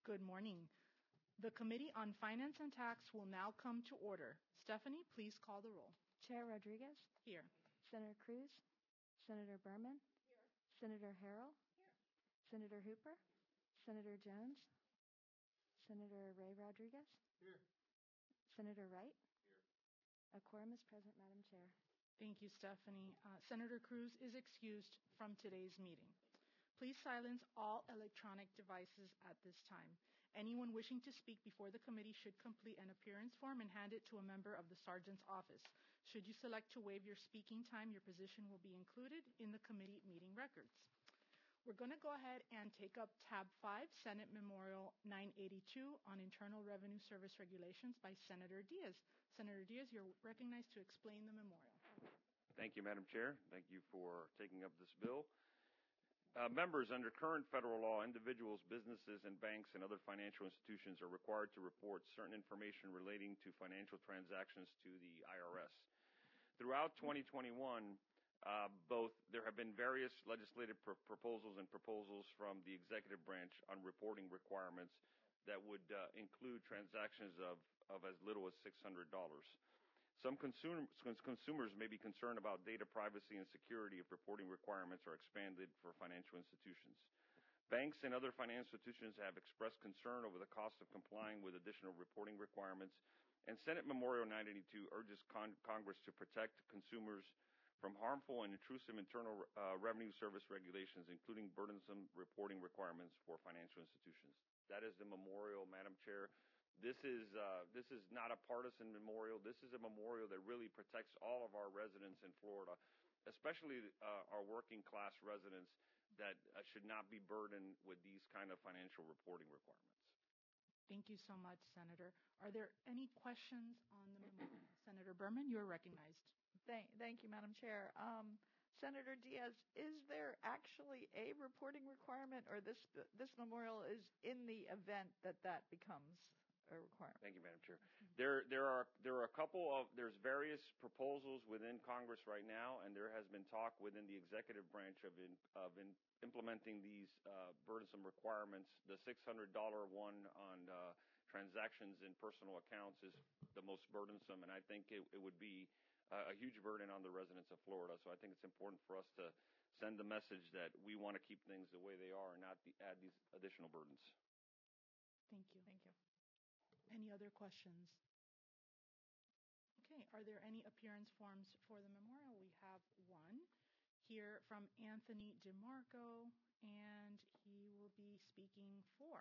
Good morning. The Committee on Finance and Tax will now come to order. Stephanie, please call the roll. Chair Rodriguez, Here. Senator Cruz, Senator Berman, Senator Harrell, Senator Hooper, Senator Jones, Senator Ray Rodriguez, Senator Wright. A quorum is present, Madam Chair. Thank you, Stephanie. Senator Cruz is excused from today's meeting. Please silence all electronic devices at this time. Anyone wishing to speak before the committee should complete an appearance form and hand it to a member of the sergeant's office. Should you select to waive your speaking time, your position will be included in the committee meeting records. We're going to go ahead and take up tab 5, Senate Memorial 982 on Internal Revenue Service Regulations by Senator Diaz. Senator Diaz, you're recognized to explain the memorial. Thank you, Madam Chair. Thank you for taking up this bill. Members, under current federal law, individuals, businesses, and banks and other financial institutions are required to report certain information relating to financial transactions to the IRS. Throughout 2021, there have been various legislative proposals from the executive branch on reporting requirements that would include transactions of as little as $600. Some consumers may be concerned about data privacy and security if reporting requirements are expanded for financial institutions. Banks and other financial institutions have expressed concern over the cost of complying with additional reporting requirements, and Senate Memorial 982 urges Congress to protect consumers from harmful and intrusive Internal Revenue Service regulations, including burdensome reporting requirements for financial institutions. That is the memorial, Madam Chair. This is not a partisan memorial. This is a memorial that really protects all of our residents in Florida, especially our working class residents that should not be burdened with these kind of financial reporting requirements. Thank you so much, Senator. Are there any questions on the memorial? Senator Berman, you are recognized. Thank you, Madam Chair. Senator Diaz, is there actually a reporting requirement, or this memorial is in the event that becomes a requirement? Thank you, Madam Chair. There's various proposals within Congress right now, and there has been talk within the executive branch of implementing these burdensome requirements. The $600 one on transactions in personal accounts is the most burdensome, and I think it would be a huge burden on the residents of Florida. So I think it's important for us to send the message that we want to keep things the way they are and not add these additional burdens. Thank you. Any other questions? Okay, are there any appearance forms for the memorial? We have one here from Anthony DeMarco, and he will be speaking for.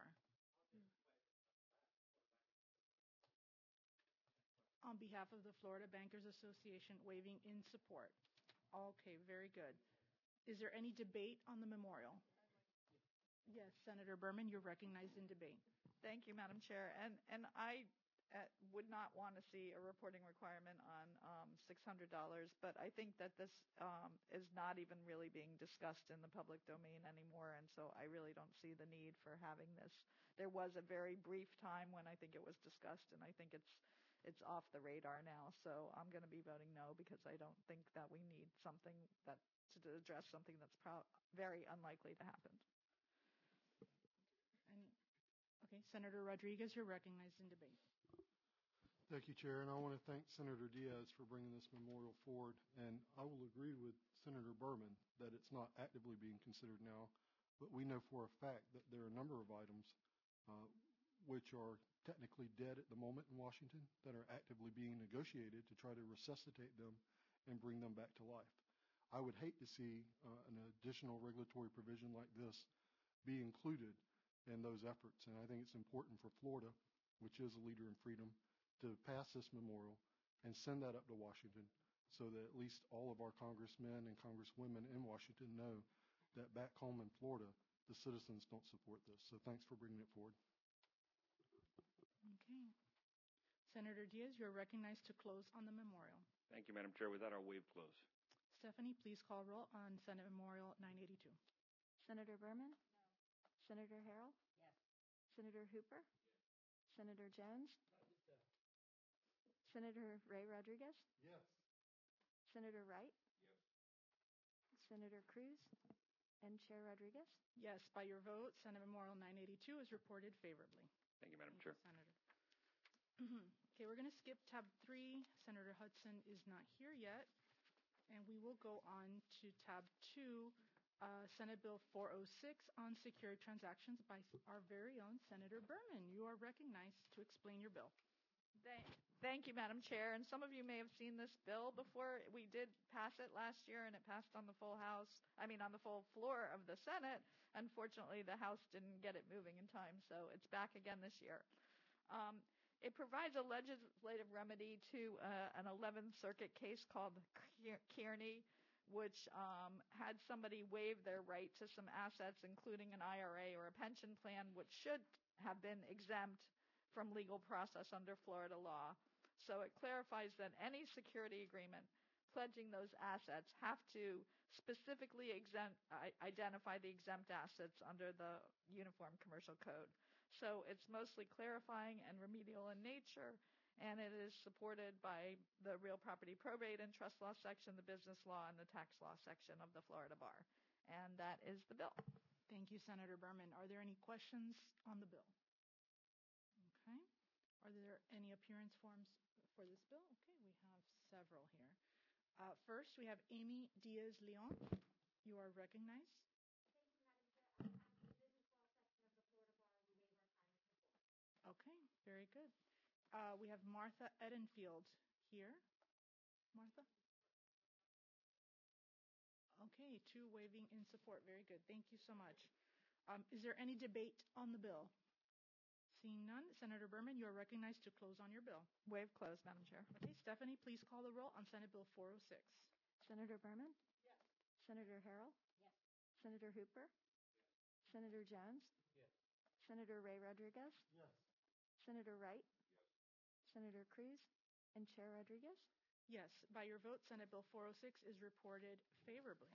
On behalf of the Florida Bankers Association, waiving in support. Okay, very good. Is there any debate on the memorial? Yes, Senator Berman, you're recognized in debate. Thank you, Madam Chair. And I would not want to see a reporting requirement on $600, but I think that this is not even really being discussed in the public domain anymore, and so I really don't see the need for having this. There was a very brief time when I think it was discussed, and I think it's off the radar now, so I'm going to be voting no because I don't think that we need something to address something that's very unlikely to happen. Okay, Senator Rodriguez, you're recognized in debate. Thank you, Chair, and I want to thank Senator Diaz for bringing this memorial forward, and I will agree with Senator Berman that it's not actively being considered now, but we know for a fact that there are a number of items which are technically dead at the moment in Washington that are actively being negotiated to try to resuscitate them and bring them back to life. I would hate to see an additional regulatory provision like this be included in those efforts, and I think it's important for Florida, which is a leader in freedom, to pass this memorial and send that up to Washington so that at least all of our congressmen and congresswomen in Washington know that back home in Florida, the citizens don't support this. So thanks for bringing it forward. Okay. Senator Diaz, you're recognized to close on the memorial. Thank you, Madam Chair. With that, I'll waive close. Stephanie, please call roll on Senate Memorial 982. Senator Berman? No. Senator Harrell? Yes. Senator Hooper? Yes. Senator Jones? Senator Ray Rodriguez? Yes. Senator Wright? Yes. Senator Cruz? and Chair Rodriguez. Yes, by your vote, Senate Memorial 982 is reported favorably. Thank you, Madam Thank Chair. you, Senator. Okay, we're going to skip tab 3. Senator Hudson is not here yet. And we will go on to tab 2, Senate Bill 406 on secured transactions by our very own Senator Berman. You are recognized to explain your bill. Thank you, Madam Chair. And some of you may have seen this bill before. We did pass it last year, and it passed on the full floor of the Senate. Unfortunately, the House didn't get it moving in time, so it's back again this year. It provides a legislative remedy to an 11th Circuit case called Kearney, which had somebody waive their right to some assets, including an IRA or a pension plan, which should have been exempt from legal process under Florida law. So it clarifies that any security agreement pledging those assets have to specifically identify the exempt assets under the Uniform Commercial Code. So it's mostly clarifying and remedial in nature, and it is supported by the real property probate and trust law section, the business law, and the tax law section of the Florida Bar. And that is the bill. Thank you, Senator Berman. Are there any questions on the bill? Okay. Are there any appearance forms for this bill? Okay, we have several here. First, we have Amy Diaz-Leon. You are recognized. Okay, very good. We have Martha Edenfield here. Martha? Okay, 2 waving in support. Very good. Thank you so much. Is there any debate on the bill? Seeing none, Senator Berman, you are recognized to close on your bill. Waive close, Madam Chair. Okay, Stephanie, please call the roll on Senate Bill 406. Senator Berman? Yes. Senator Harrell? Yes. Senator Hooper? Yes. Senator Jones? Yes. Senator Ray Rodriguez? Yes. Senator Wright? Yes. Senator Cruz? And Chair Rodriguez? Yes, by your vote, Senate Bill 406 is reported favorably.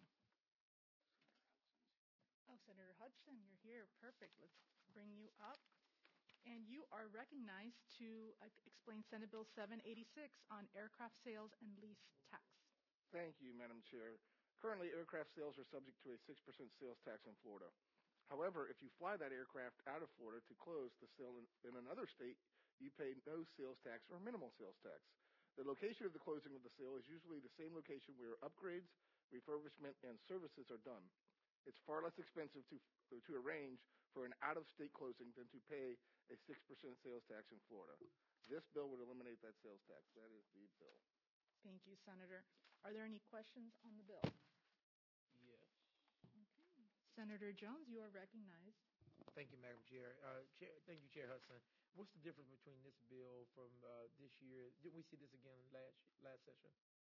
Oh, Senator Hudson, you're here. Perfect. Let's bring you up. And you are recognized to explain Senate Bill 786 on aircraft sales and lease tax. Thank you, Madam Chair. Currently, aircraft sales are subject to a 6% sales tax in Florida. However, if you fly that aircraft out of Florida to close the sale in another state, you pay no sales tax or minimal sales tax. The location of the closing of the sale is usually the same location where upgrades, refurbishment, and services are done. It's far less expensive to arrange for an out-of-state closing than to pay a 6% sales tax in Florida. This bill would eliminate that sales tax. That is the bill. Thank you, Senator. Are there any questions on the bill? Yes. Okay. Senator Jones, you are recognized. Thank you, Madam Chair. Thank you, Chair Hudson. What's the difference between this bill from this year? Didn't we see this again last session?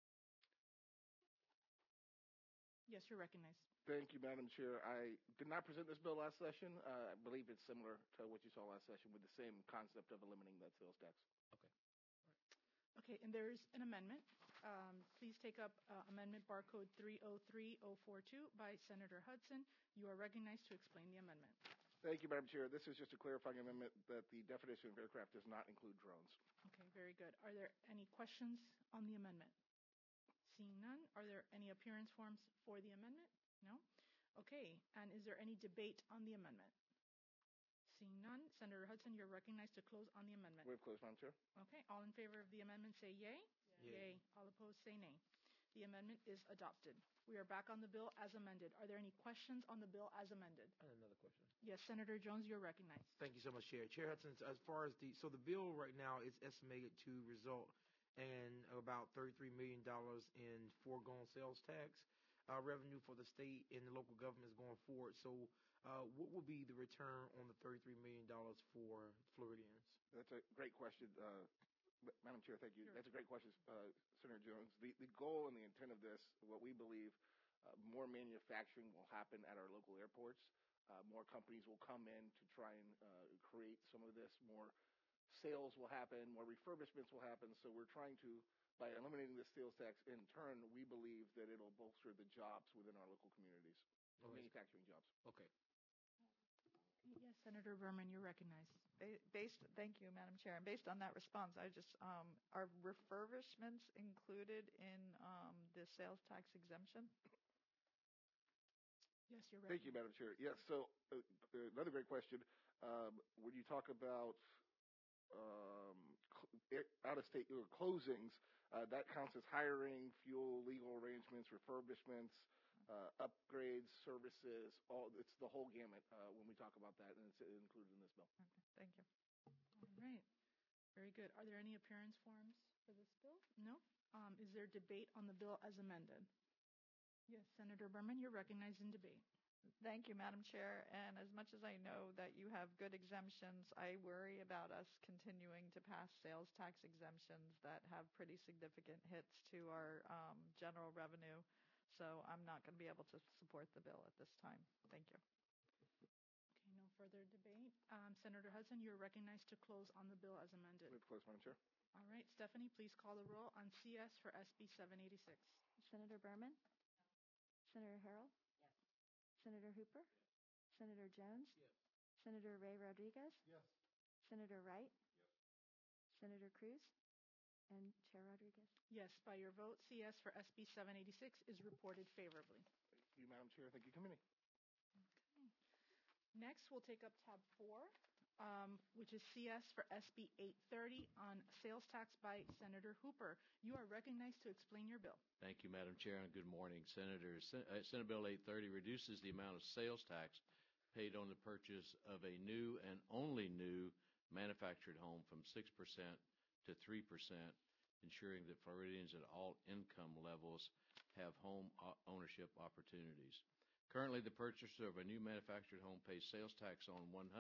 Yes, you're recognized. Thank you, Madam Chair. I did not present this bill last session. I believe it's similar to what you saw last session with the same concept of eliminating that sales tax. Okay. Okay, and there's an amendment. Please take up amendment barcode 303042 by Senator Hudson. You are recognized to explain the amendment. Thank you, Madam Chair. This is just a clarifying amendment that the definition of aircraft does not include drones. Okay, very good. Are there any questions on the amendment? Seeing none, are there any appearance forms for the amendment? No? Okay, and is there any debate on the amendment? Seeing none, Senator Hudson, you're recognized to close on the amendment. Waive close, Madam Chair. Okay, all in favor of the amendment say yay. Yay. All opposed say nay. The amendment is adopted. We are back on the bill as amended. Are there any questions on the bill as amended? I have another question. Yes, Senator Jones, you're recognized. Thank you so much, Chair. Chair Hudson, as far as the bill right now is estimated to result in about $33 million in foregone sales tax revenue for the state and the local governments going forward. So what will be the return on the $33 million for Floridians? That's a great question. Madam Chair, thank you. Sure. That's a great question, Senator Jones. The goal and the intent of this, what we believe, more manufacturing will happen at our local airports. More companies will come in to try and create some of this. More sales will happen. More refurbishments will happen. So we're trying to, by eliminating this sales tax, in turn, we believe that it'll bolster the jobs within our local communities, manufacturing jobs. Okay. Yes, Senator Berman, you're recognized. Thank you, Madam Chair. And based on that response, are refurbishments included in the sales tax exemption? Yes, you're Thank you, ready. Madam Chair. Yes, so another great question. When you talk about out-of-state closings, that counts as hiring, fuel, legal arrangements, refurbishments, upgrades, services. It's the whole gamut when we talk about that, and it's included in this bill. Okay, thank you. All right. Very good. Are there any appearance forms for this bill? No? Is there debate on the bill as amended? Yes, Senator Berman, you're recognized in debate. Thank you, Madam Chair. And as much as I know that you have good exemptions, I worry about us continuing to pass sales tax exemptions that have pretty significant hits to our general revenue. So I'm not going to be able to support the bill at this time. Thank you. Okay, no further debate. Senator Hudson, you're recognized to close on the bill as amended. Move to close, Madam Chair. All right, Stephanie, please call the roll on CS for SB 786. Senator Berman? Senator Harrell? Senator Hooper? Senator Jones? Senator Ray Rodriguez? Yes. Senator Wright? Senator Cruz? And Chair Rodriguez? Yes, by your vote, CS for SB 786 is reported favorably. Thank you, Madam Chair. Thank you, committee. Okay. Next, we'll take up tab 4, which is CS for SB 830 on sales tax by Senator Hooper. You are recognized to explain your bill. Thank you, Madam Chair, and good morning, Senators. Senate Bill 830 reduces the amount of sales tax paid on the purchase of a new and only new manufactured home from 6% to 3%, ensuring that Floridians at all income levels have home ownership opportunities. Currently, the purchaser of a new manufactured home pays sales tax on 100%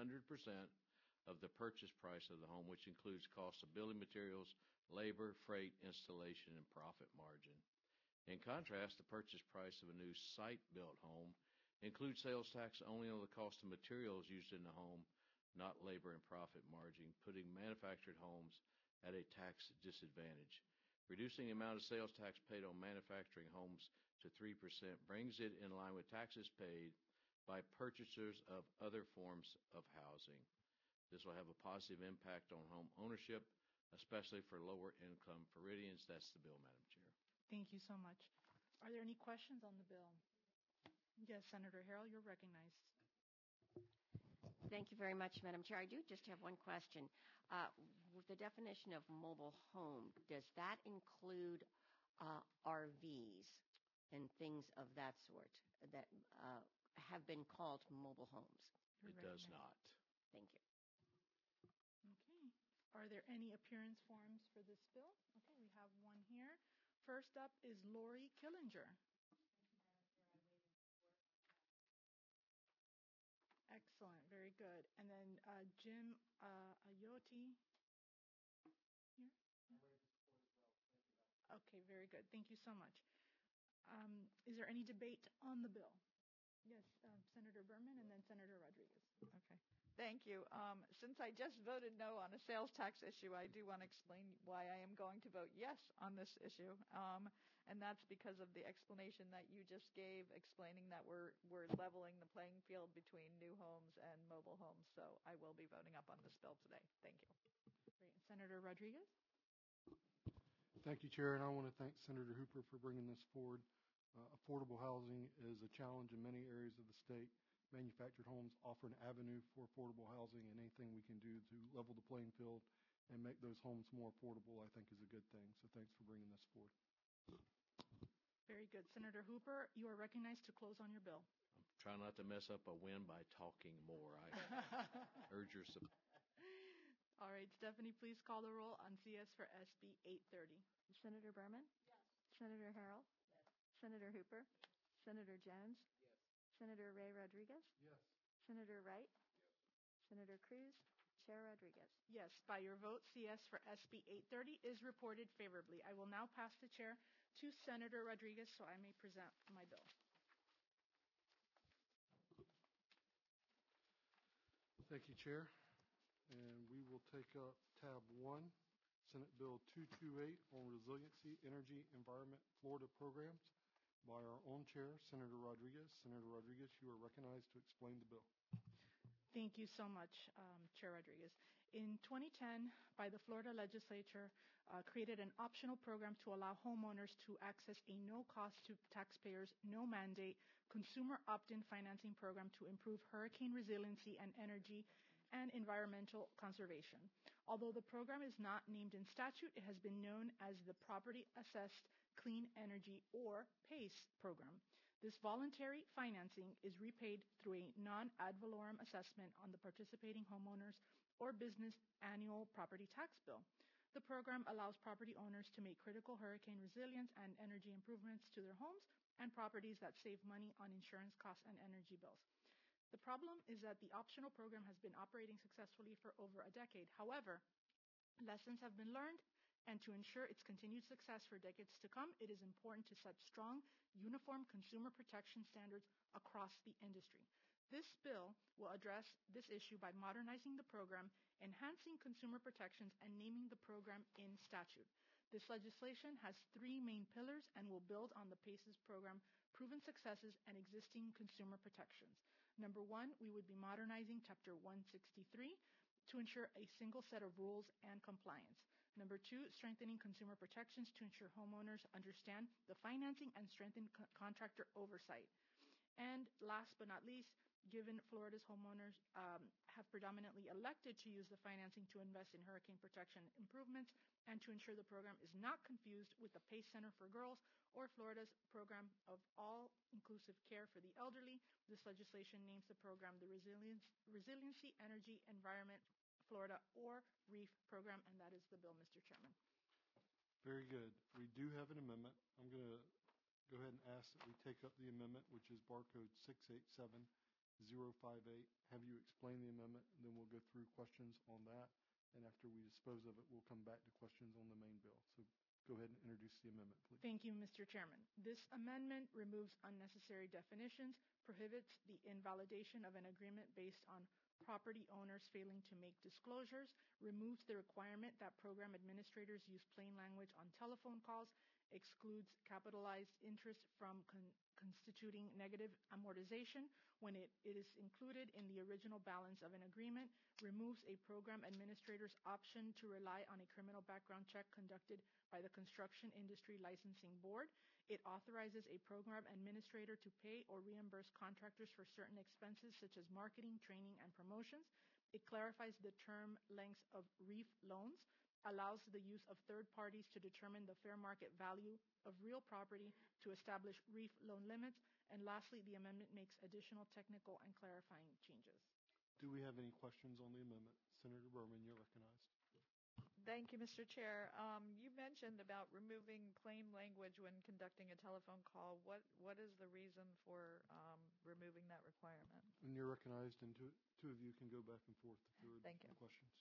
of the purchase price of the home, which includes costs of building materials, labor, freight, installation, and profit margin. In contrast, the purchase price of a new site-built home includes sales tax only on the cost of materials used in the home, not labor and profit margin, putting manufactured homes at a tax disadvantage. Reducing the amount of sales tax paid on manufacturing homes to 3% brings it in line with taxes paid by purchasers of other forms of housing. This will have a positive impact on home ownership, especially for lower income Floridians. That's the bill, Madam Chair. Thank you so much. Are there any questions on the bill? Yes, Senator Harrell, you're recognized. Thank you very much, Madam Chair. I do just have one question. With the definition of mobile home, does that include RVs and things of that sort that have been called mobile homes? It does not. Thank you. Okay. Are there any appearance forms for this bill? Okay, we have one here. First up is Lori Killinger. Excellent, very good. And then Jim Ayoti. Here? Okay, very good. Thank you so much. Is there any debate on the bill? Yes, Senator Berman and then Senator Rodriguez. Okay. Thank you. Since I just voted no on a sales tax issue, I do want to explain why I am going to vote yes on this issue. And that's because of the explanation that you just gave, explaining that we're leveling the playing field between new homes and mobile homes. So I will be voting up on this bill today. Thank you. Great. Senator Rodriguez? Thank you, Chair, and I want to thank Senator Hooper for bringing this forward. Affordable housing is a challenge in many areas of the state. Manufactured homes offer an avenue for affordable housing, and anything we can do to level the playing field and make those homes more affordable, I think, is a good thing. So thanks for bringing this forward. Very good. Senator Hooper, you are recognized to close on your bill. Try not to mess up a win by talking more. I urge your support. All right, Stephanie, please call the roll on CS for SB 830. Senator Berman? Yes. Senator Harrell? Yes. Senator Hooper? Yes. Senator Jones? Yes. Senator Ray Rodriguez? Yes. Senator Wright? Yes. Senator Cruz? Chair Rodriguez? Yes, by your vote, CS for SB 830 is reported favorably. I will now pass the chair to Senator Rodriguez so I may present my bill. Thank you, Chair. And we will take up tab 1, Senate Bill 228 on Resiliency, Energy, Environment, Florida Programs by our own chair, Senator Rodriguez. Senator Rodriguez, you are recognized to explain the bill. Thank you so much, Chair Rodriguez. In 2010, by the Florida legislature, created an optional program to allow homeowners to access a no-cost to taxpayers, no mandate, consumer opt-in financing program to improve hurricane resiliency and energy and environmental conservation. Although the program is not named in statute, it has been known as the Property Assessed Clean Energy, or PACE program. This voluntary financing is repaid through a non-ad valorem assessment on the participating homeowners or business annual property tax bill. The program allows property owners to make critical hurricane resilience and energy improvements to their homes and properties that save money on insurance costs and energy bills. The problem is that the optional program has been operating successfully for over a decade. However, lessons have been learned, and to ensure its continued success for decades to come, it is important to set strong, uniform consumer protection standards across the industry. This bill will address this issue by modernizing the program, enhancing consumer protections, and naming the program in statute. This legislation has three main pillars and will build on the PACES program proven successes and existing consumer protections. Number one, we would be modernizing Chapter 163 to ensure a single set of rules and compliance. Number two, strengthening consumer protections to ensure homeowners understand the financing and strengthen contractor oversight. And last but not least, given Florida's homeowners have predominantly elected to use the financing to invest in hurricane protection improvements and to ensure the program is not confused with the PACE Center for Girls or Florida's program of all-inclusive care for the elderly, this legislation names the program the Resiliency, Energy, Environment Florida, or REEF program, and that is the bill, Mr. Chairman. Very good. We do have an amendment. I'm going to go ahead and ask that we take up the amendment, which is barcode 687058. Have you explain the amendment, and then we'll go through questions on that. And after we dispose of it, we'll come back to questions on the main bill. So go ahead and introduce the amendment, please. Thank you, Mr. Chairman. This amendment removes unnecessary definitions, prohibits the invalidation of an agreement based on property owners failing to make disclosures, removes the requirement that program administrators use plain language on telephone calls, excludes capitalized interest from constituting negative amortization when it is included in the original balance of an agreement, removes a program administrator's option to rely on a criminal background check conducted by the Construction Industry Licensing Board. It authorizes a program administrator to pay or reimburse contractors for certain expenses such as marketing, training, and promotions. It clarifies the term lengths of REEF loans, allows the use of third parties to determine the fair market value of real property to establish REEF loan limits, and lastly, the amendment makes additional technical and clarifying changes. Do we have any questions on the amendment? Senator Berman, you're recognized. Thank you, Mr. Chair. You mentioned about removing plain language when conducting a telephone call. What is the reason for removing that requirement? And you're recognized, and two of you can go back and forth if there are Thank you. questions.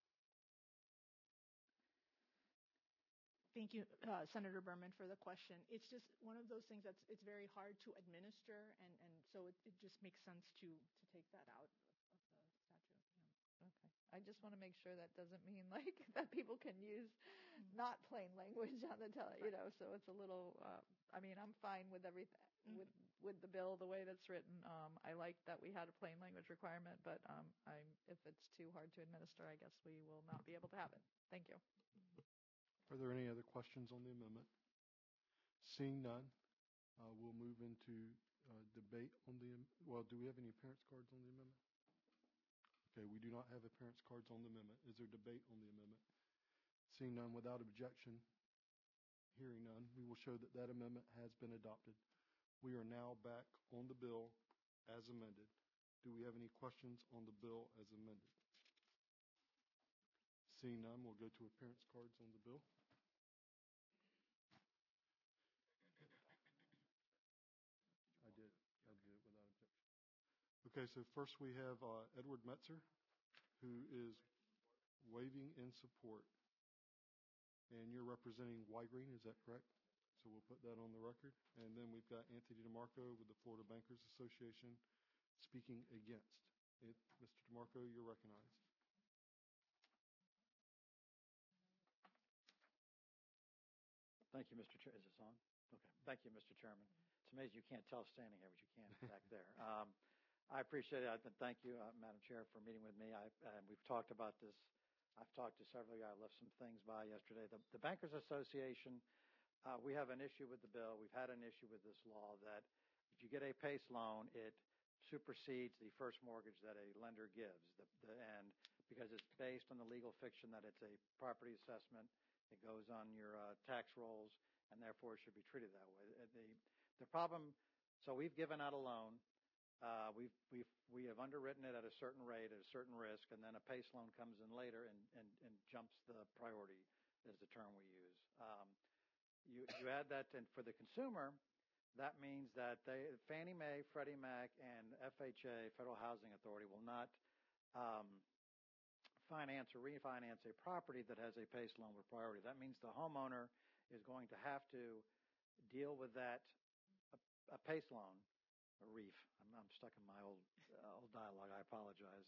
Thank you, Senator Berman, for the question. It's just one of those things it's very hard to administer, and so it just makes sense to take that out of the statute. Yeah. Okay. I just want to make sure that doesn't mean like that people can use not plain language on the so it's a little, I'm fine with everything, with the bill, the way that's written. I like that we had a plain language requirement, but if it's too hard to administer, I guess we will not be able to have it. Thank you. Are there any other questions on the amendment? Seeing none, we'll move into debate on do we have any appearance cards on the amendment? Okay, we do not have appearance cards on the amendment. Is there debate on the amendment? Seeing none, without objection, hearing none, we will show that that amendment has been adopted. We are now back on the bill as amended. Do we have any questions on the bill as amended? Seeing none, we'll go to appearance cards on the bill. I did it without objection. Okay, so first we have Edward Metzer, who is waving in support. And you're representing Y-Green, is that correct? So we'll put that on the record. And then we've got Anthony DeMarco with the Florida Bankers Association speaking against. Mr. DeMarco, you're recognized. Thank you, Mr. Chair. Is this on? Okay. Thank you, Mr. Chairman. It's amazing you can't tell standing here, but you can back there. I appreciate it. Thank you, Madam Chair, for meeting with me. We've talked about this I've talked to several of you. I left some things by yesterday. The Bankers Association, we have an issue with the bill. We've had an issue with this law that if you get a PACE loan, it supersedes the first mortgage that a lender gives. And because it's based on the legal fiction that it's a property assessment, it goes on your tax rolls, and therefore it should be treated that way. The problem, so we've given out a loan. We have underwritten it at a certain rate, at a certain risk, and then a PACE loan comes in later and jumps the priority, is the term we use. You add that in for the consumer, that means that Fannie Mae, Freddie Mac, and FHA, Federal Housing Authority, will not finance or refinance a property that has a PACE loan with priority. That means the homeowner is going to have to deal with that, a PACE loan, a REEF. I'm stuck in my old dialogue. I apologize.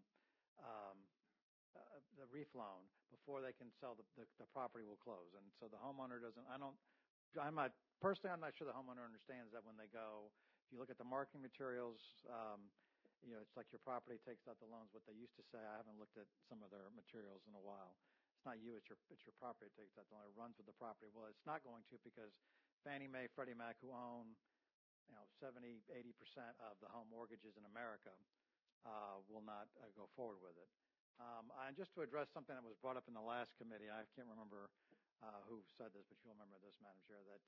The REEF loan before they can sell the property will close, and so the homeowner doesn't. I'm not sure the homeowner understands that when they go. If you look at the marketing materials, it's like your property takes out the loans. What they used to say, I haven't looked at some of their materials in a while. It's not you, it's your property that takes out the loan. It runs with the property. Well, it's not going to, because Fannie Mae, Freddie Mac, who own 70, 80% of the home mortgages in America, will not go forward with it. And just to address something that was brought up in the last committee, I can't remember who said this, but you'll remember this, Madam Chair, that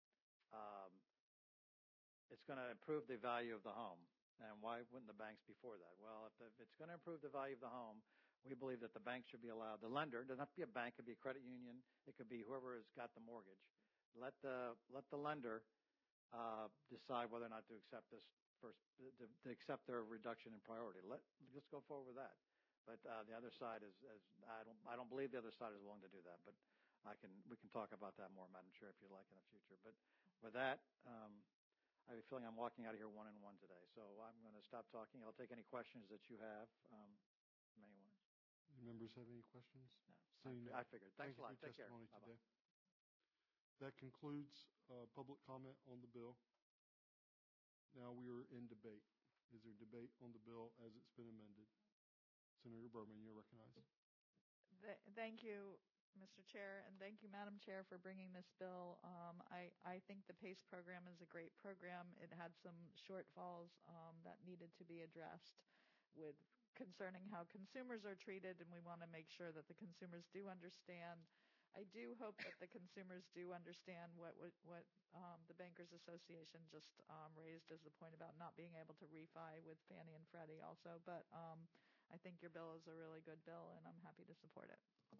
it's going to improve the value of the home. And why wouldn't the banks be for that? Well, if it's going to improve the value of the home, we believe that the bank should be allowed. The lender, it doesn't have to be a bank, it could be a credit union, it could be whoever has got the mortgage. Let the lender decide whether or not to accept this first, to accept their reduction in priority. Let's go forward with that. But the other side I don't believe the other side is willing to do that. But we can talk about that more, Madam Chair, if you'd like in the future. But with that, I have a feeling I'm walking out of here 1-1 today. So I'm going to stop talking. I'll take any questions that you have from anyone. Do members have any questions? No, I figured. Thanks a lot. Thank you for your testimony today. That concludes public comment on the bill. Now we are in debate. Is there debate on the bill as it's been amended? Senator Berman, you're recognized. Thank you, Mr. Chair, and thank you, Madam Chair, for bringing this bill. I think the PACE program is a great program. It had some shortfalls that needed to be addressed with concerning how consumers are treated, and we want to make sure that the consumers do understand. I do hope that the consumers do understand what the Bankers Association just raised as the point about not being able to refi with Fannie and Freddie also. But I think your bill is a really good bill, and I'm happy to support it.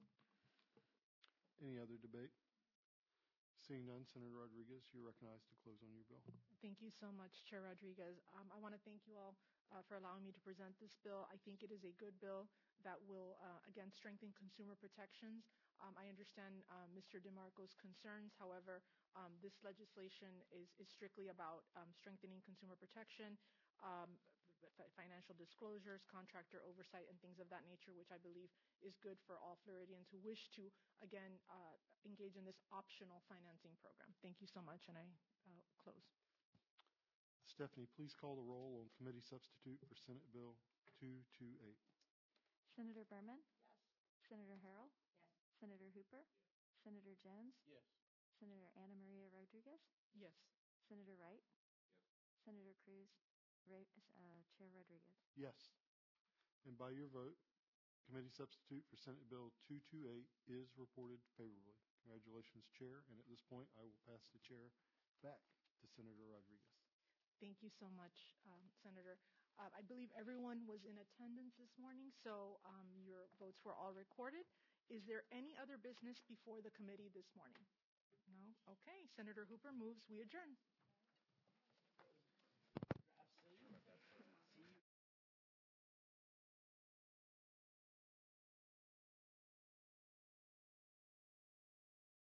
Any other debate? Seeing none, Senator Rodriguez, you're recognized to close on your bill. Thank you so much, Chair Rodriguez. I want to thank you all for allowing me to present this bill. I think it is a good bill that will, again, strengthen consumer protections. I understand Mr. DeMarco's concerns. However, this legislation is strictly about strengthening consumer protection, financial disclosures, contractor oversight, and things of that nature, which I believe is good for all Floridians who wish to, again, engage in this optional financing program. Thank you so much, and I close. Stephanie, please call the roll on committee substitute for Senate Bill 228. Senator Berman? Yes. Senator Harrell? Yes. Senator Hooper? Yes. Senator Jones? Yes. Senator Anna Maria Rodriguez? Yes. Senator Wright? Yes. Senator Cruz? Chair Rodriguez? Yes. And by your vote, committee substitute for Senate Bill 228 is reported favorably. Congratulations, Chair. And at this point, I will pass the chair back to Senator Rodriguez. Thank you so much, Senator. I believe everyone was in attendance this morning, so your votes were all recorded. Is there any other business before the committee this morning? No? Okay. Senator Hooper moves we adjourn.